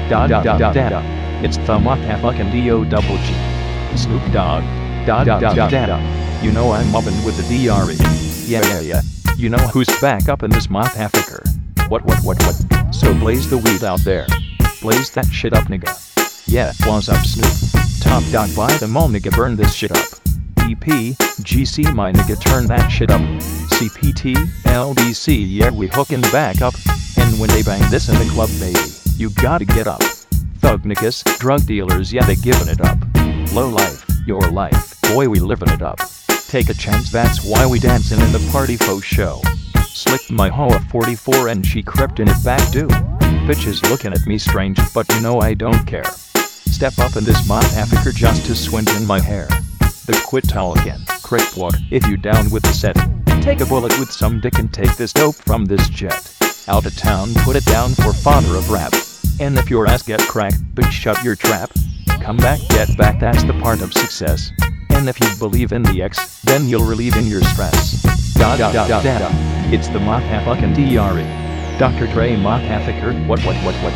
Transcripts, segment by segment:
It's the motherfucking D-O-double-G. Snoop Dogg. You know I'm mobbing with the D-R-E. Yeah. You know who's back up in this motherfucker? What? So blaze the weed out there. Blaze that shit up, nigga. Yeah, what's up, Snoop? Top dog buy them all, nigga, burn this shit up. EP, GC, my nigga, turn that shit up. CPT, LBC, yeah, we hooking back up. And when they bang this in the club, baby, you gotta get up. Thug niggas, drug dealers, yeah, they giving it up. Low life, your life, boy, we living it up. Take a chance, that's why we dancing in the party faux show. Slicked my hoe a 44 and she crept in it back due. Bitches looking at me strange, but you know I don't care. Step up in this motherfucker just to swing in my hair. The quit towel again, crick walk, if you down with the set. Take a bullet with some dick and take this dope from this jet. Out of town, put it down for father of rap. And if your ass get cracked, bitch, shut your trap. Come back, get back, that's the part of success. And if you believe in the X, then you'll relieve in your stress. It's the motherfucking D-R-E. Dr. Dre motherfucker, what?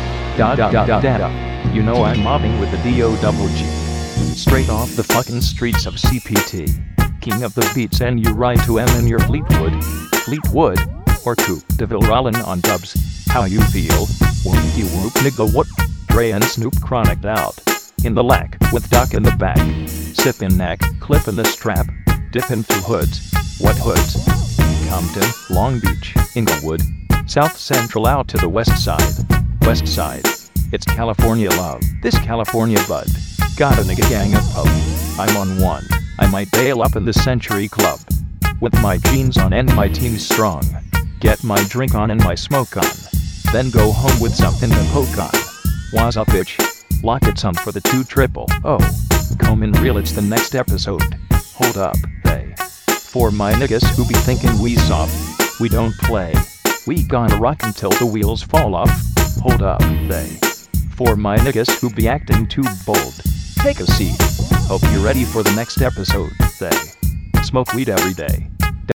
You know I'm mobbing with the D-O-double-G. Straight off the fucking streets of CPT. King of the beats and you ride to M in your Fleetwood, or Coupe de Ville rollin' on dubs. How you feel? Whoop nigga, what? Dre and Snoop chronicked out. In the lack, with Doc in the back. Sippin' neck, clippin' the strap. Dippin' through hoods. What hoods? Compton, Long Beach, Inglewood. South Central out to the west side. West side. It's California love, this California bud. Got a nigga gang of pub. I'm on one. I might bail up in the Century Club. With my jeans on and my team strong. Get my drink on and my smoke on. Then go home with something to poke on. What's up, bitch? Lock it on for the 2-triple-O. Come in real, it's the next episode. Hold up, they. For my niggas who be thinking we soft, we don't play. We gonna rock until the wheels fall off. Hold up, they. For my niggas who be acting too bold, take a seat. Hope you're ready for the next episode, they. Smoke weed every day.